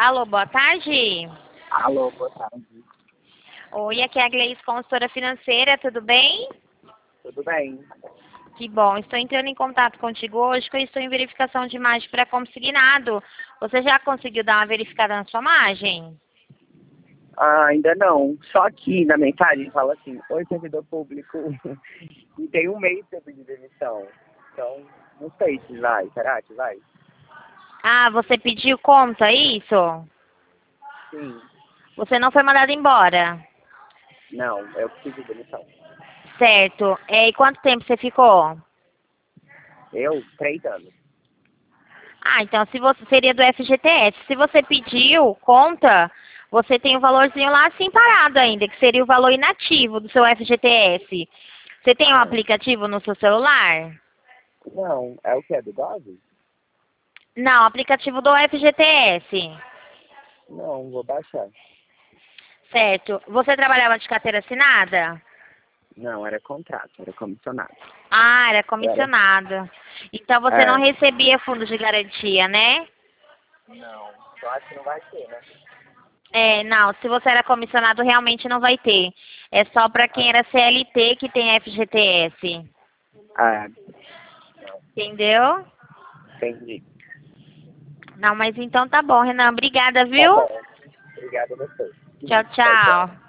Alô, boa tarde. Alô, boa tarde. Oi, aqui é a Gleice, consultora financeira, tudo bem? Tudo bem? Que bom, estou entrando em contato contigo hoje, que eu estou em verificação de imagem para consignado. Você já conseguiu dar uma verificada na sua imagem? Ainda não. Só que na mensagem fala assim, oi, servidor público. E tem um mês que eu pedi demissão. Então, não sei se vai. Será que vai? Ah, você pediu conta, é isso? Sim. Você não foi mandado embora? Não, eu pedi demissão. Certo. E quanto tempo você ficou? Eu, 3 anos. Ah, então se você seria do FGTS. Se você pediu conta, você tem o valorzinho lá assim parado ainda, que seria o valor inativo do seu FGTS. Você tem um Ah, aplicativo no seu celular? não, é o que? É do Dove? Não, aplicativo do FGTS. Não, vou baixar. Certo. Você trabalhava de carteira assinada? Não, era contrato, era comissionado. Ah, era Era? comissionado. Então você não É. recebia fundo de garantia, né? Não, eu acho que não vai ter, né? É, não, se você era comissionado, realmente não vai ter. É só para quem era CLT que tem FGTS. Ah, Entendeu? entendi. Não, mas então tá bom, Renan. Obrigada, Tá viu? bom. Obrigado a você. Tchau, Tchau, tchau. tchau.